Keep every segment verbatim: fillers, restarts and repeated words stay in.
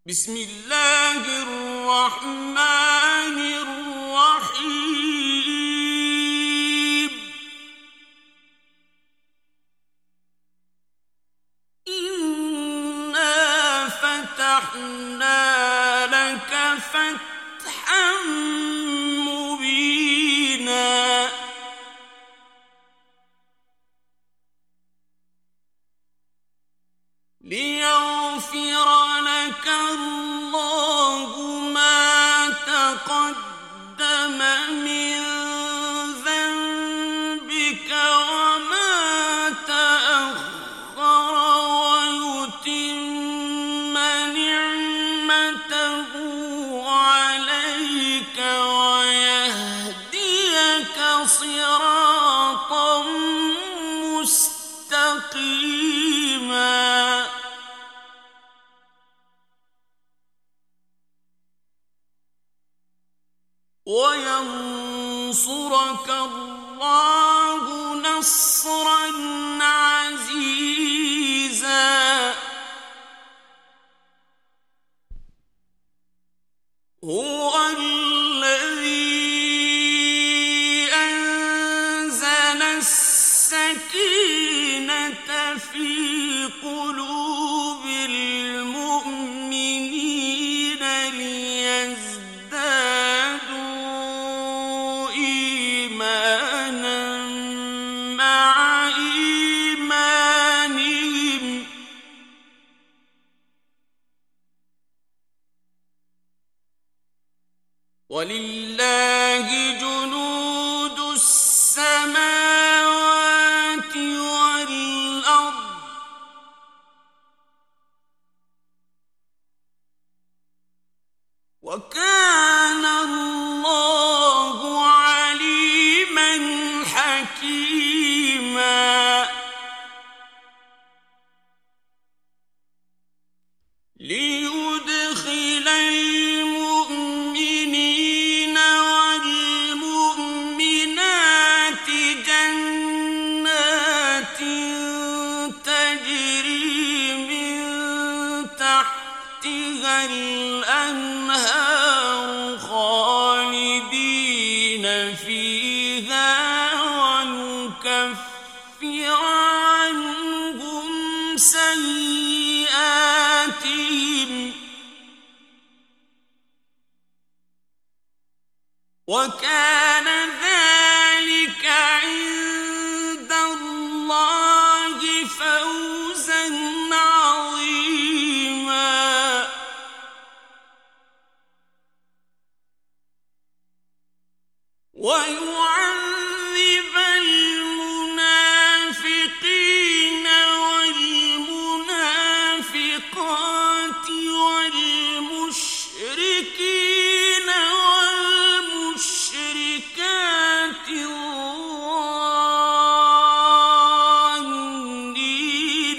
بسم الله الرحمن الرحيم. إنا فتحنا لك فتحا مبينا ليغفر لك الله ما تقدم من ذنبك وما تأخر ويتم نعمته عليك ويهديك صراطا مستقيما وينصرك الله نصرا عزيزا. هو الذي أنزل السكينة في قلوب المؤمنين ليزدادوا إيمانا مع إيمانهم ولله جنود السماوات والأرض وكان الله عليما حكيما. ليدخل المؤمنين والمؤمنات جنات تجري من تحتها الأنهار خالدين فيها ويكفر عنهم سيئاتهم وكان ذلك عند الله فوزا عظيما. ويعذب المنافقين والمنافقات والمشركين والمشركات الظانين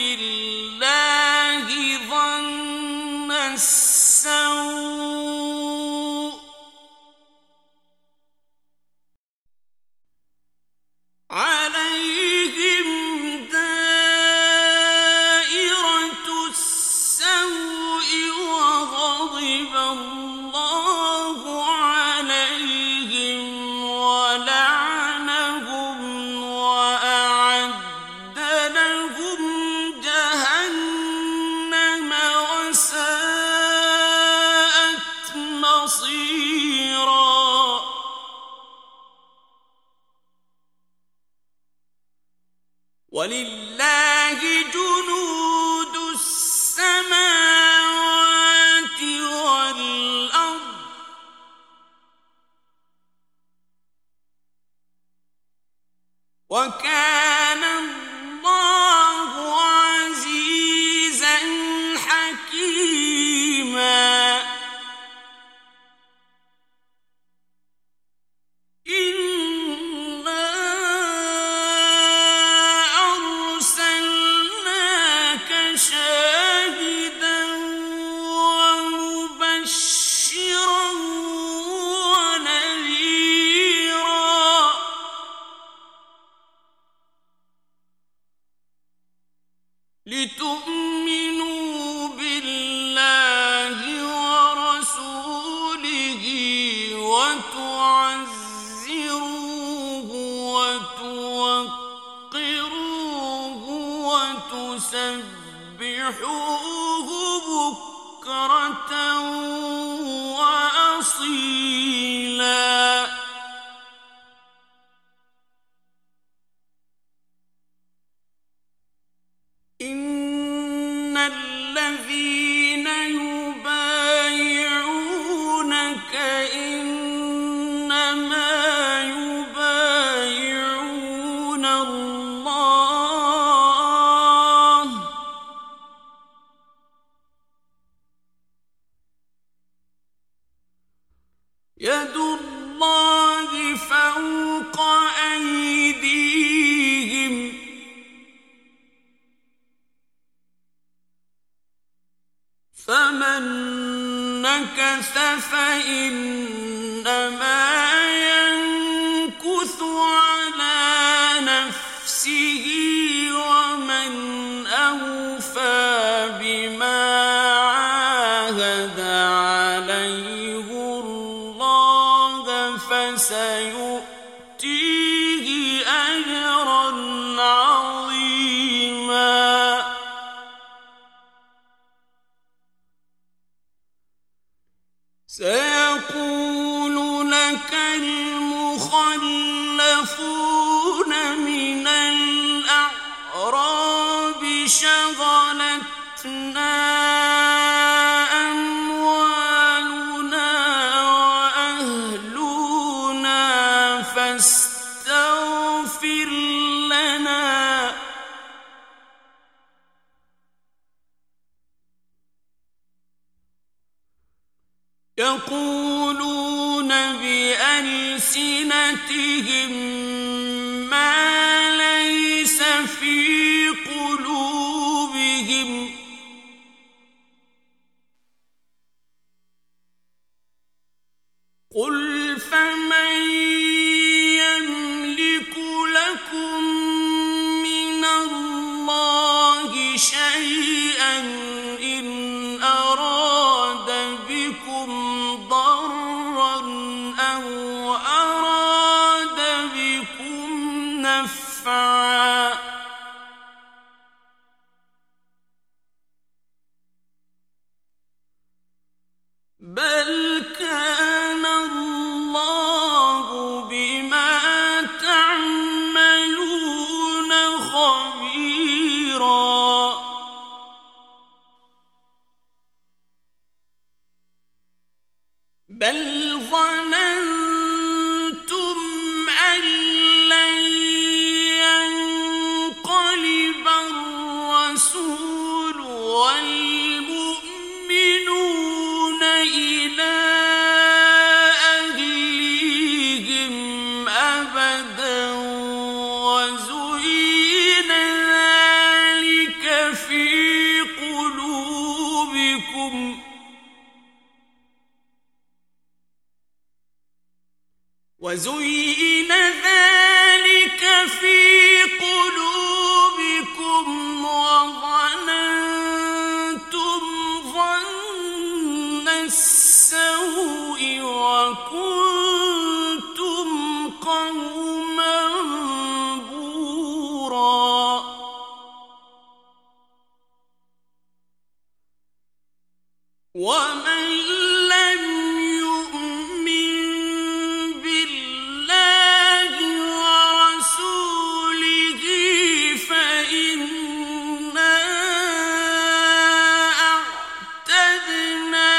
بالله ظن السوء عليهم دائرة السوء وغضب الله عليهم ولعنهم وأعد لهم جهنم وساءت مصيرا. ولله جنود السماوات والأرض وكان الله عزيزا حكيما. إنا أرسلناك شاهدا ومبشرا ونذيرا يد الله فوق أيديهم فمن نكث فإنما ينكث على نفسه ومن أوفى بما عاهد عليه الله فسيؤتيه أجرا عظيما سيقول لك المخلفون من الأعراب شغلتنا أموالنا وأهلنا فاستغفر لنا يقولون بألسنتهم ما ليس في قلوبهم قل فمن يملك لكم من الله شيئا إن أراد بكم ضرا أو أراد بكم نفعا بل كان الله بما تعملون خبيرا بل ظننتم أن لن ينقلب الرسول والمؤمنون إلى أهليهم أبدا وزين ذلك في قلوبكم وزين ذلك في قلوبكم وظننتم ظن السوء وكنتم قوما بورا ومن لم يؤمن بالله ورسوله فإنا أعتدنا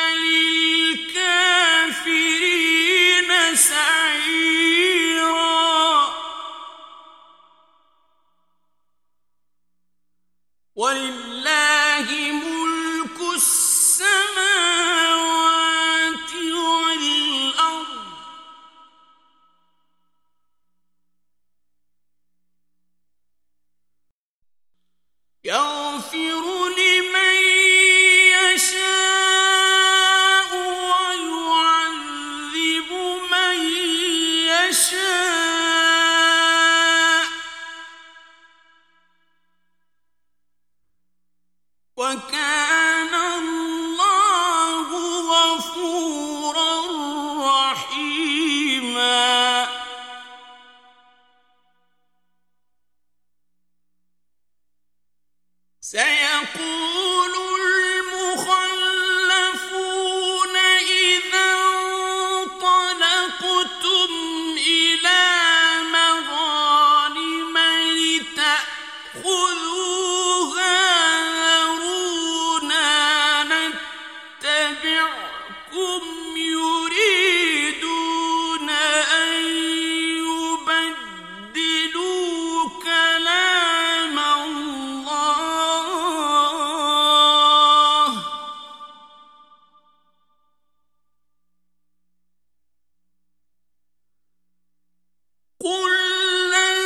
للكافرين سعيرا ولله ملك السماوات قُل لَّن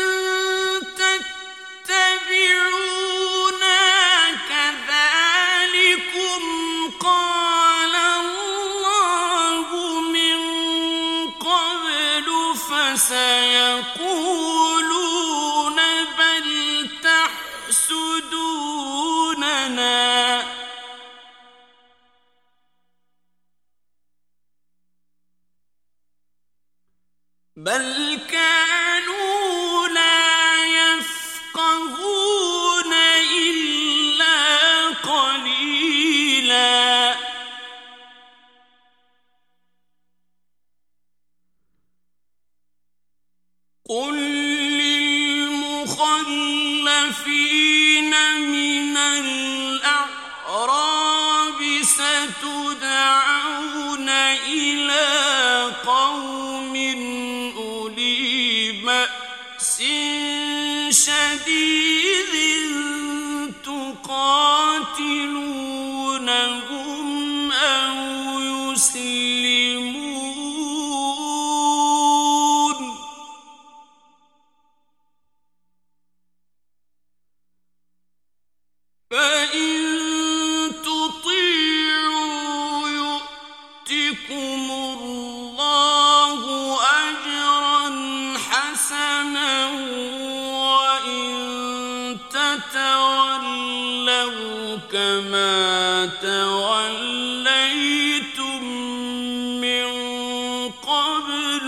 تَتَّبِعُونَا كَذَٰلِكُمْ قَالَ اللَّهُ مِن قَبْلُ فَسَيَقُولُونَ بَلْ تَحْسُدُونَنَا بَلْ كَانُوا لَا يَفْقَهُونَ إِلَّا قَلِيلًا قُل لِّلْمُخَلَّفِينَ مِنَ الْأَعْرَابِ سَتُدْعَوْنَ إِلَىٰ قَوْمٍ أُولِي بَأْسٍ شَدِيدٍ تُقَاتِلُونَهُمْ أَوْ يُسْلِمُونَ فَإِن تُطِيعُوا يُؤْتِكُمُ اللَّهُ أَجْرًا حَسَنًا وَإِن تَتَوَلَّوْا كَمَا تَوَلَّيْتُم مِّن قَبْلُ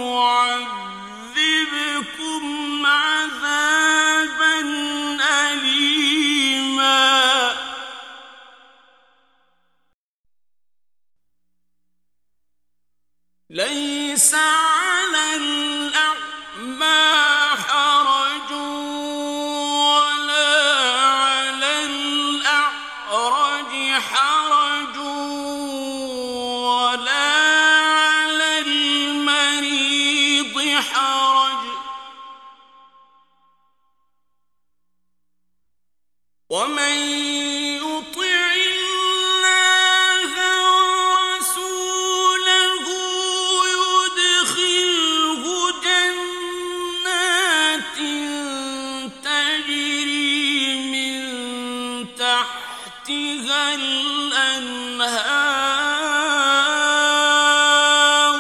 يُعَذِّبْكُمْ عَذَابًا أَلِيمًا لَيْسَ عَلَى الْأَعْمَىٰ حَرَجٌ وَلَا عَلَى الْأَعْرَجِ حَرَجٌ وَلَا عَلَى الْمَرِيضِ حَرَجٌ وَمَن يُطِعِ اللَّهَ وَرَسُولَهُ يُدْخِلْهُ جَنَّاتٍ تَجْرِي مِن تَحْتِهَا الْأَنْهَارُ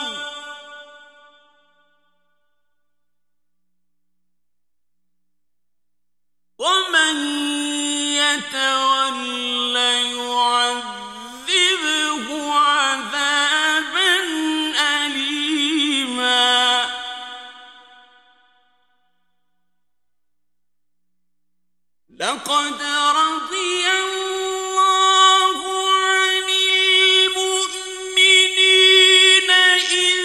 وَمَن يَتَوَلَّ يُعَذِّبْهُ عَذَابًا أَلِيمًا لَقَدْ رَضِيَ اللَّهُ عَنِ الْمُؤْمِنِينَ إِذْ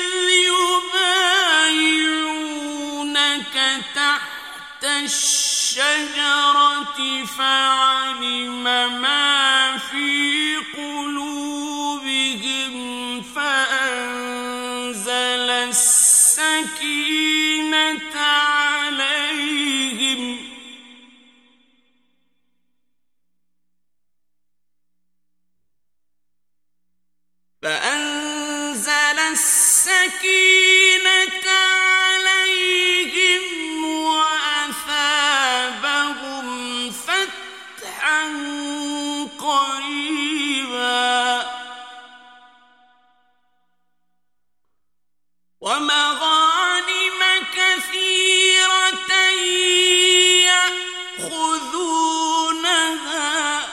يُبَايِعُونَكَ تَحْتَ الشَّجَرَةِ فَعَلِمَ مَا فِي قُلُوبِهِمْ فَأَنزَلَ السَّكِينَةَ عَلَيْهِمْ فَأَنزَلَ السَّكِينَةَ عَلَيْهِمْ وَأَثَابَهُمْ فَتْحًا قَرِيبًا وَمَغَانِمَ كَثِيرَةً يَأْخُذُونَهَا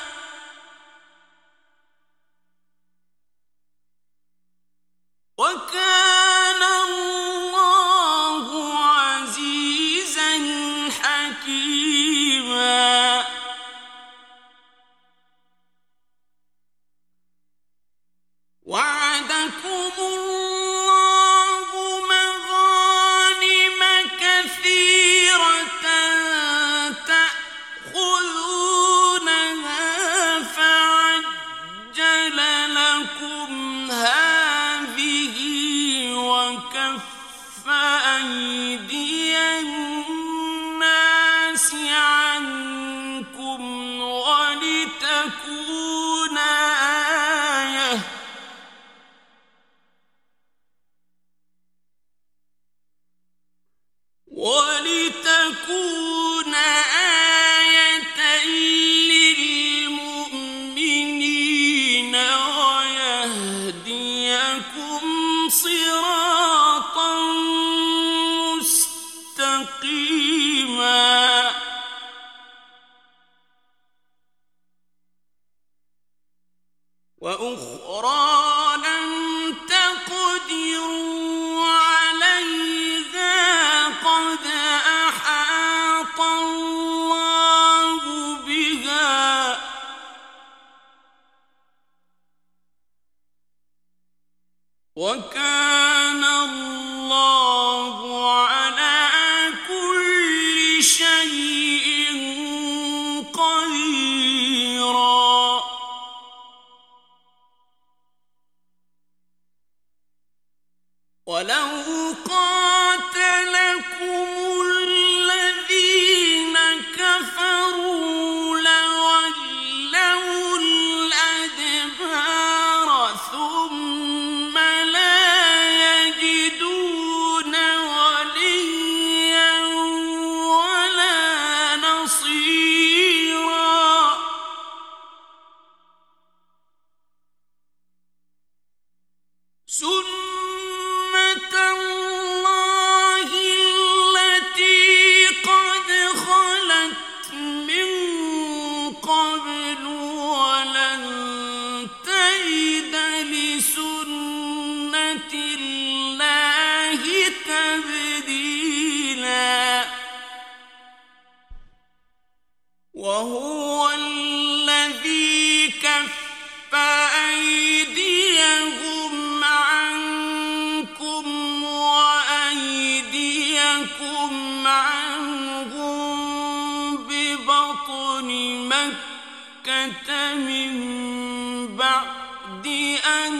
وَكَانَ اللَّهُ عَزِيزًا حَكِيمًا وَعَدَكُمُ اللَّهُ مَغَانِمَ كَثِيرَةً تَأْخُذُونَهَا فَعَجَّلَ لَكُمْ هَٰذِهِ وَكَفَّ أَيْدِيَ النَّاسِ عَنكُمْ وَلِتَكُونَ آيَةً وأخرى لم تقدروا عليها قد أحاط الله بها وكان الله على كل شيء قديرا. ولو قاتلكم الذين كفروا لولوا الأدبار ثم لا يجدون وليا ولا نصيرا. سنة الله التي قد خلت من قبل ولن تجد لسنة الله تبديلا. وهو الذي كف أيديهم عنكم وأيديكم عنهم ببطن مكة من بعد أن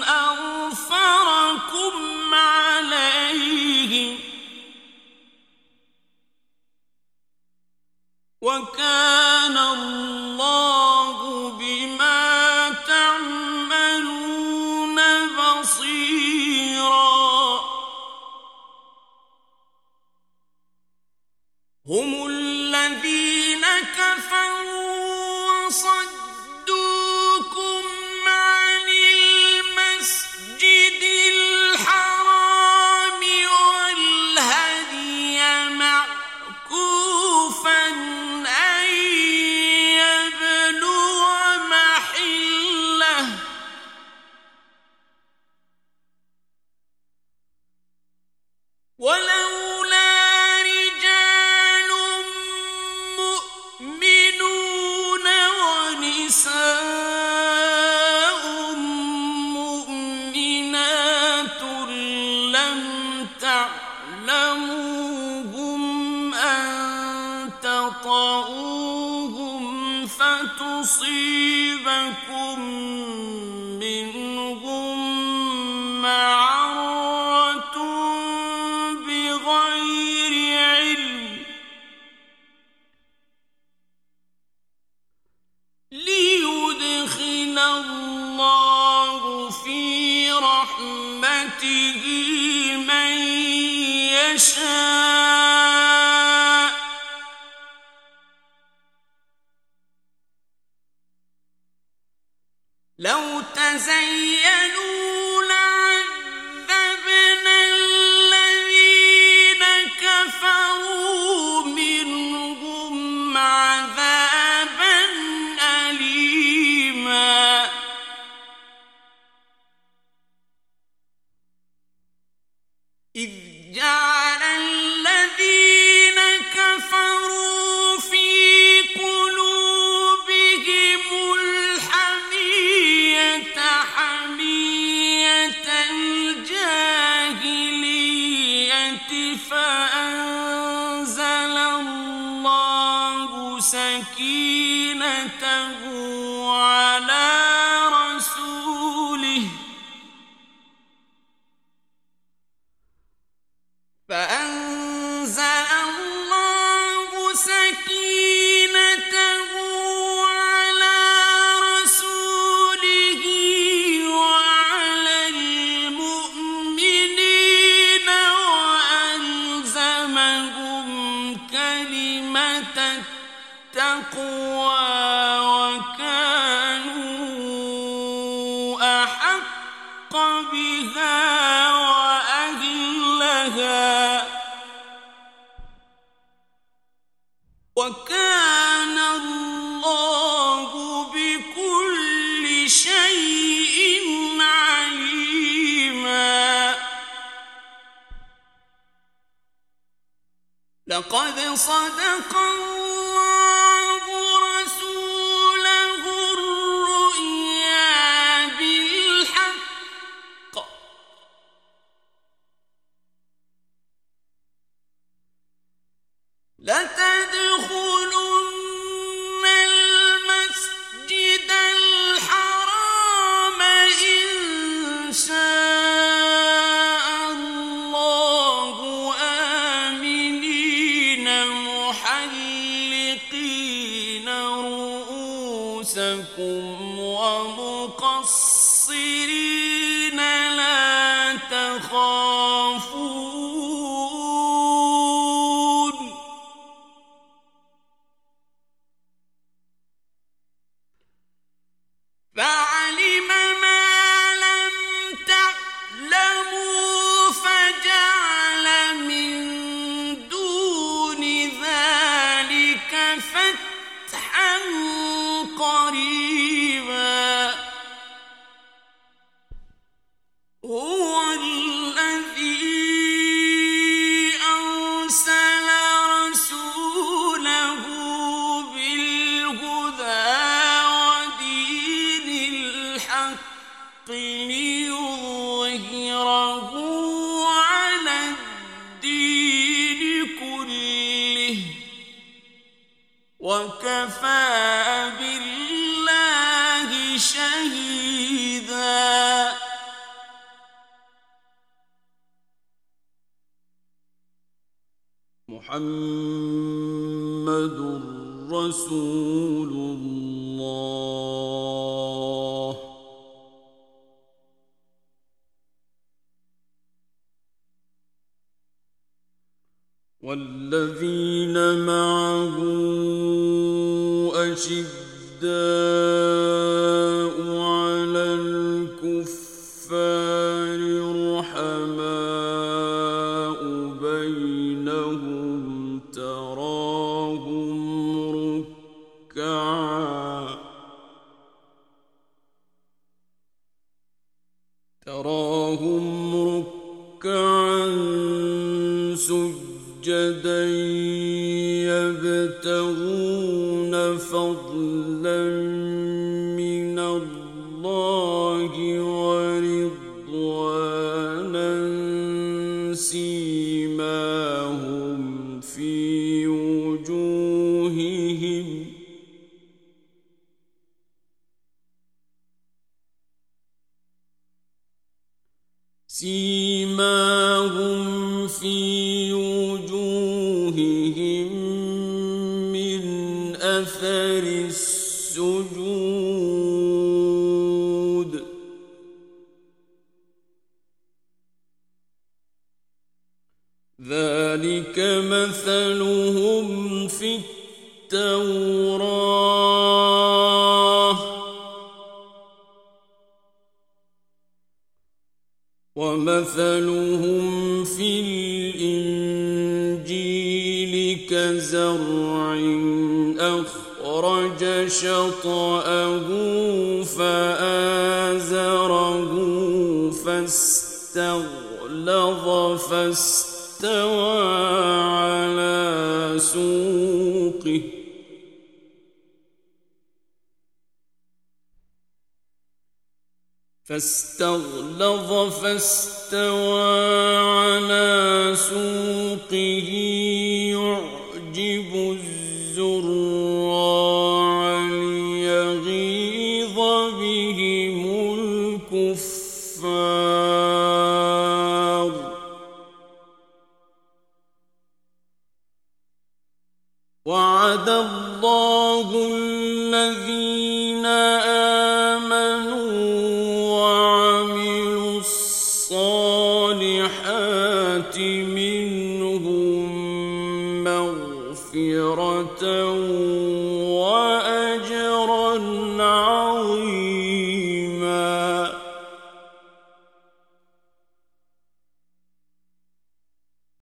أظفركم عليهم وكان الله بما تعملون بصيرا. هم الذين كفروا وصدوكم عن المسجد الحرام والهدي معكوفا أن يبلغ محله ولولا رجال مؤمنون ونساء مؤمنات لم تعلموهم أن تطؤوهم فتصيبكم منهم معرة بغير علم ليدخل الله في رحمته من يشاء لو تزينوا لعذبنا الذين كفروا منهم عذابا أليما. إذ جعل الذين كفروا في قلوبهم الحمية حمية الجاهلية فأنزل الله سكينته على رسوله فأنزل الله سكينته على رسوله وعلى المؤمنين وألزمهم كلمة التقوى وكانوا أحق بها وأهلها وكان الله بكل شيء لقد صدق الله رسوله الرؤيا بالحق لتدخلن المسجد الحرام إن شاء الله آمنين محلقين رؤوسكم ومقصرين لا تخافون فعلم ما لم تعلموا فجعل من دون ذلك فتحا قريبا هو الذي أرسل رسوله بالهدى ودين الحق ليظهره على الدين كله وكفى بالله شهيدا محمد رسول الله والذين معه أشداء على الكفار رحماء بينهم تراهم ركعا تراهم ركعا سجدا يبتغون فضلا من الله ورضوانا سيماهم في وجوههم سيماهم في وجوههم من أثر السجود ذلك مثلهم في التوراة ومثلهم في الإنجيل كزرع أخرج شطأه فآزره فاستغلظ فاستوى على سوقه فاستغلظ فاستوى على سوقه يعجب الزراع ليغيظ بهم الكفار وعد الله